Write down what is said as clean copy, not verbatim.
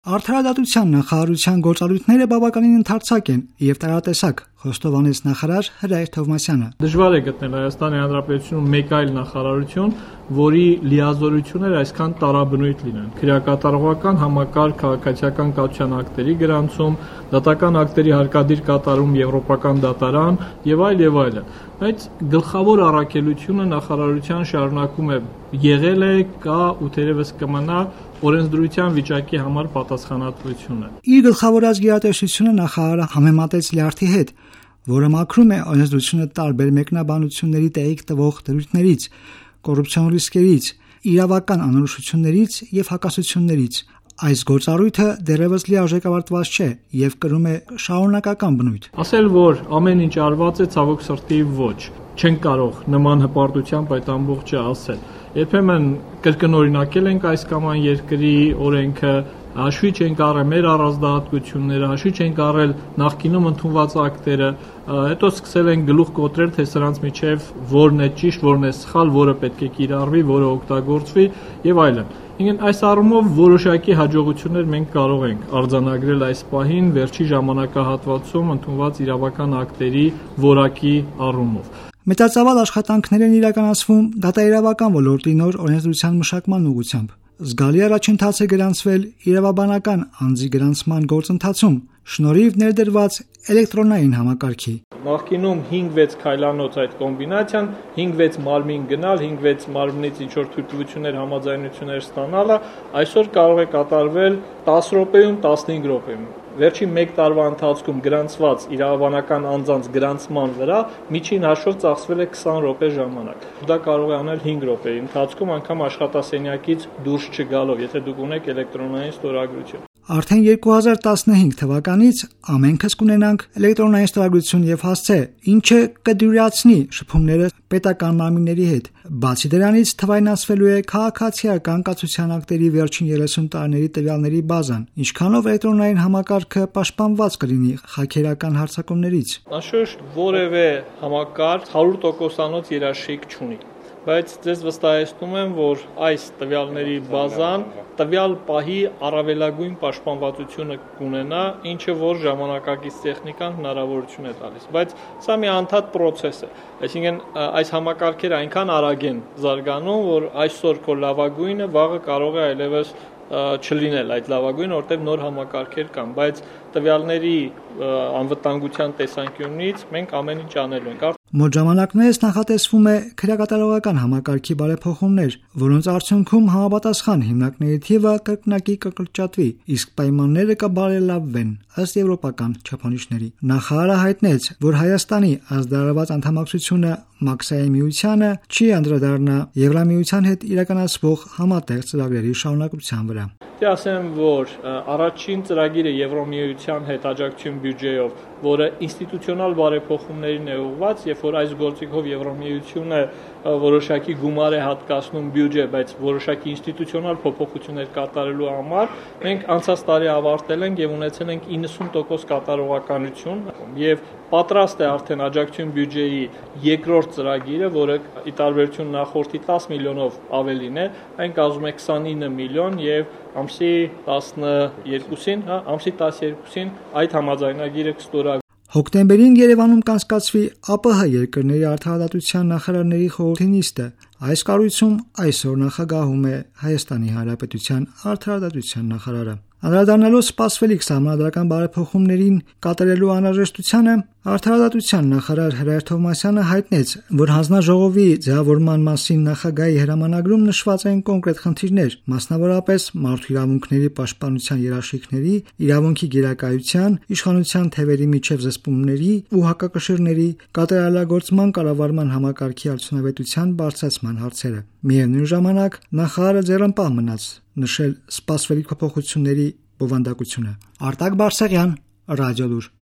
Արդարադատության նախարարության գործառույթները բավականին ընդարձակ են եւ տարատեսակ, խոստովանեց նախարար Հրայր Թովմասյանը։ Դժվար է գտնել Հայաստանի Հանրապետությունում մեկ այլ նախարարություն, որի լիազորությունները այսքան տարաբնույթ լինեն։ Քրեակատարողական համակարգ քաղաքացիական կացության ակտերի գրանցում, դատական ակտերի հարկադիր կատարում եվրոպական դատարան եւ այլն։ Բայց գլխավոր առաքելությունը նախարարության շարունակում է եղել է, կա ու թերևս կմնա օրենսդրության վիճակի համար պատասխանատվությունը։ Իր գլխավորած գերատեսչությունը նախարարը համեմատեց լյարդի հետ, որը մաքրում է օրենսդրությունը տարբեր մեկնաբանությունների տեղիք տվող դրույթներից, կոռուպցիոն ռիսկերից, իրավական անորոշություններից եւ հակասություններից։ Այս գործառույթը դեռևս լիարժեք ավարտված չէ եւ կրում է շարունակական բնույթ։ Ասել, որ ամեն ինչ արված է, ցավոք սրտի ոչ։ Չենք կարող նման հպարտությամբ այդ ամբողջը ասել։ Երբեմն կրկնօրինակել ենք այս կամ այն երկրի օրենքը, հաշվի չենք առել մեր առանձնահատկությունները, հաշվի չենք առել նախկինում ընդունված ակտերը, հետո սկսել ենք գլուխ կոտրել, թե սրանց միջև որն է ճիշտ, որն է սխալ, որը պետք է կիրառվի, որը օգտագործվի եւ այլն։ Այս առումով որոշակի հաջողություններ մենք կարող ենք արձանագրել այս պահին վերջի ժամանակահատվածում ընդունված իրավական ակտերի որակի առումով։ Մեծածավալ աշխատանքներ են իրականացվում դատաիրավական ոլորտի նոր օրենսդրության մշակման ուղղությամբ։ Զգալի առաջընթաց է գրանցվել իրավաբանական անձի գրանցման գործընթացում, շնորհիվ ներդրված էլեկտրոնային համակարգի։ Նախկինում 5-6 քայլանոց այդ կոմբինացիան, 5-6 մարմին գնալ, 5-6 մարմնից ինչ-որ թույլտվություններ, համաձայնություններ ստանալը, այսօր կարող է կատարվել 10 րոպեում, 15 րոպեում։ Վերջին 1 տարվա ընթացքում գրանցված իրավաբանական անձանց գրանցման վրա միջին հաշվով ծախսվել է 20 րոպե ժամանակ։ Դա կարող է անել 5 րոպեի ընթացքում, անգամ աշխատասենյակից դուրս չգալով, եթե դուք ունեք էլեկտրոնային ստորագրություն։ Արդեն 2015 թվականից ամենքս կունենանք էլեկտրոնային ստորագրություն եւ հասցե, ինչը կդյուրացնի շփումները պետական մարմինների հետ։ Բացի դրանից թվայնացվելու է քաղաքացիական կացության ակտերի վերջին 30 տարիների տվյալների բազան, ինչքանով էլեկտրոնային համակարգը պաշտպանված կլինի խաքերական հարձակումներից։ Անշուշտ որևէ համակարգ 100%-անոց երաշխիք չունի, բայց ձեզ վստահեցնում եմ, որ այս տվյալների բազան տվյալ պահի առավելագույն պաշտպանվածությունը կունենա, ինչը որ ժամանակակից տեխնիկան հնարավորություն է տալիս, բայց սա մի անդադար process է, այսինքն այս համակարգերը այնքան արագ են զարգանում, որ այսօր քո լավագույնը վաղը կարող է այլևս չլինել այդ լավագույնը, որտեղ նոր համակարգեր կան, բայց տվյալների անվտանգության տեսանկյունից մենք ամեն ինչ անելու ենք։ Մոտ ժամանակներս նախատեսվում է քրեակատարողական համակարգի բարեփոխումներ, որոնց արդյունքում համապատասխան հիմնարկների թիվը կրկնակի կկրճատվի, իսկ պայմանները կբարելավվեն ըստ եվրոպական չափանիշների։ Նախարարը հայտնեց, որ Հայաստանի ազդարարված անդամակցությունը Մաքսային միությանը չի անդրադառնա Եվրամիության հետ իրականացվող համատեղ ծրագրերի շարունակության վրա։ Ասեմ, որ առաջին ծրագիրը Եվրամիության հետ աջակցություն բյուջեով, որը ինստիտուցիոնալ բարեփոխումներին է ուղղված, երբ որ այս գործիքով Եվրամիությունը որոշակի գումար է հատկացնում բյուջե, բայց որոշակի ինստիտուցիոնալ փոփոխություններ կատարելու համար, մենք անցած տարի ավարտել ենք եւ ունեցել ենք 90% կատարողականություն եւ պատրաստ է արդեն աջակցություն բյուջեի երկրորդ ծրագիրը, որը ի տարբերություն նախորդի 10 միլիոնով ավելին է, այն կազմում է 29 միլիոն եւ ամսի 12-ին այդ համաձայնագիրը կստորագրվի։ Հոկտեմբերին Երևանում կանցկացվի ԱՊՀ երկրների արդարադատության նախարարների խորհրդի նիստը։ Այս կառույցում այսօր նախագահում է Հայաստանի Հանրապետության արդարադատության նախարարը։ Անդրադառնալով սպասվելիք սահմանադրական բարեփոխումներին կատարելու անհրաժեշտությանը, արդարադատության նախարար Հրայր Թովմասյանը հայտնեց, որ հանձնաժողովի ձևավորման մասին նախագահի հրամանագրում նշված են կոնկրետ խնդիրներ, մասնավորապես մարդու իրավունքների պաշտպանության երաշխիքների, իրավունքի գերակայության, իշխանության թևերի միջև զսպումների ու հակակշիռների, կատարելագործման կառավարման համակարգի արդյունավետության բարձրացման հարցերը։ Միևնույն ժամանակ նախարարը ձեռնպահ մնաց նշել սպասվելիք փոփոխությունների բովանդակությունը։ Արտակ Բարսեղյան, Ռադիոլուր։